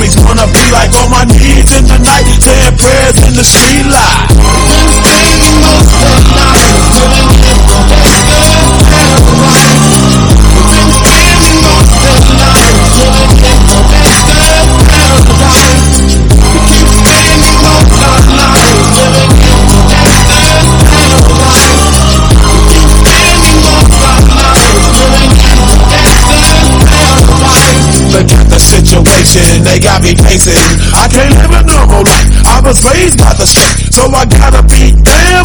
always wanna be like on my knees in the night, saying prayers in the street light. Situation, they got me pacing. I can't live a normal life. I was raised by the street, so I gotta be damn